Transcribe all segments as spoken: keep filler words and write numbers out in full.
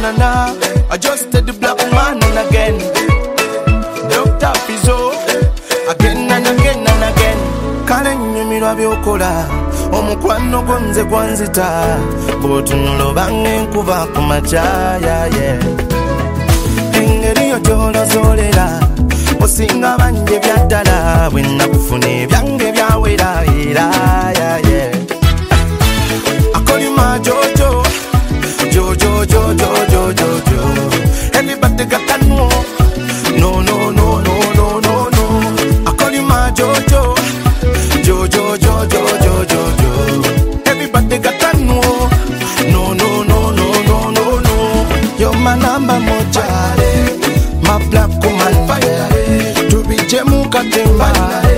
na na. I just did the black man and again. Doctor Fizo, again and again and again. Kale nyumirwa byokola, omukwano gonze gwanzita. Botunulo bange nkuba kumachaya, yeah. Engeri yotolo zolera, osinga banje byaddala. Bwenna kufune byange byawera era, yeah, yeah. I call you my Jojo, Jojo, Jojo, Jojo, Jojo. Everybody got that no, no, no, no, no, no, no, no. I call you my Jojo, Jojo, Jojo, Jojo, Jojo. Everybody got that no, no, no, no, no, no, no, no. You're my number moja, my black woman, to be Jemu Katimba.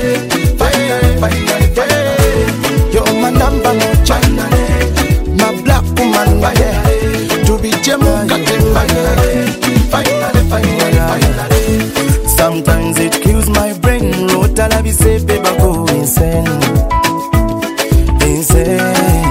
You're my number moja, my black woman, to be Jemu Katimba. Finally, finally, finally. Sometimes it kills my brain. Rotala be say, baby, go insane, insane.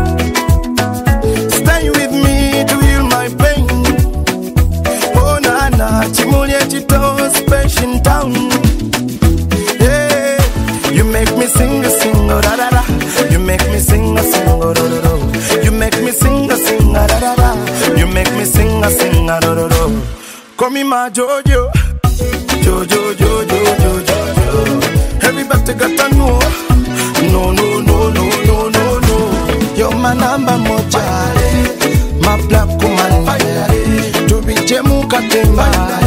Stay with me to heal my pain. Oh na na, chimulye chito special town. Yeah, you make me sing a sing oh da da da. You make me sing a sing oh do do do. You make me sing a sing a da da da. You make me sing a sing a do do do. Call me my Jojo, Jojo, Jojo, Jojo, Jojo. Everybody got to know. No, no, no, no, no, no, no. You're my number moja, my black woman, to be Jemu Katimba.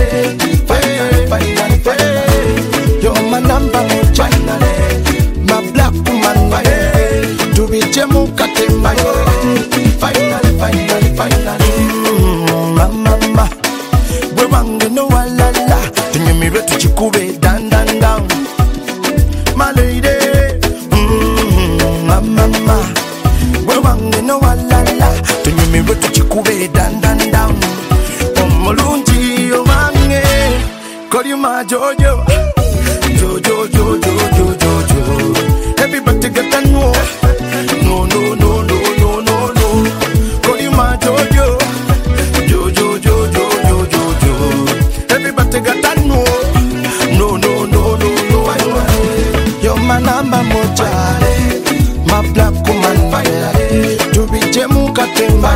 You're my number moja, my black woman, to be Jemu Katimba. Finally, finally, finally. Mama, mama. We wange no walala, tinye mi retu chikube dan dan down. My lady, mmm, ma mama. We wange no walala, tinye mi retu chikube dan dan down. Omolunji yo wange, call you my Jojo, Jojo, Jojo, Jojo, Jojo. Everybody get that no, no, no, no, no, no, no, no. Call you my Jojo, Jojo, Jojo. Everybody got that no, no, no, no, no, no. You're my number moja, my black woman, to be Jemu Katimba.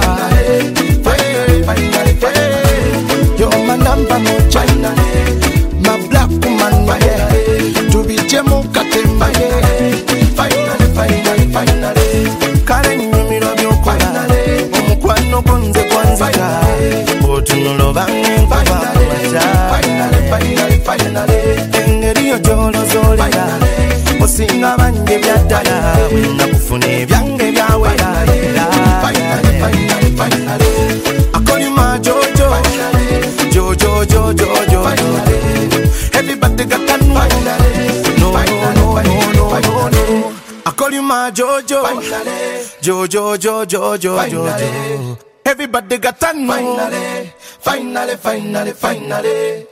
You're my number moja, my black woman, to be Jemu Katimba. Finally, finally, finally. Karen, you me love you, finally. Omukwano gonze gwanzita, botunulo bange nkuba. Finally, finally, finally. Engeri yotolo zolera, osinga banje byaddala. Bwenna kufune byange byawera. Finally, finally, finally. I call you my Jojo, Jojo, Jojo, Jojo. Everybody got that no, no, no, no, no, no, no. I call you my Jojo, Jojo, Jojo, Jojo, Jojo. Everybody got that no. Finally, finally, finally, finally.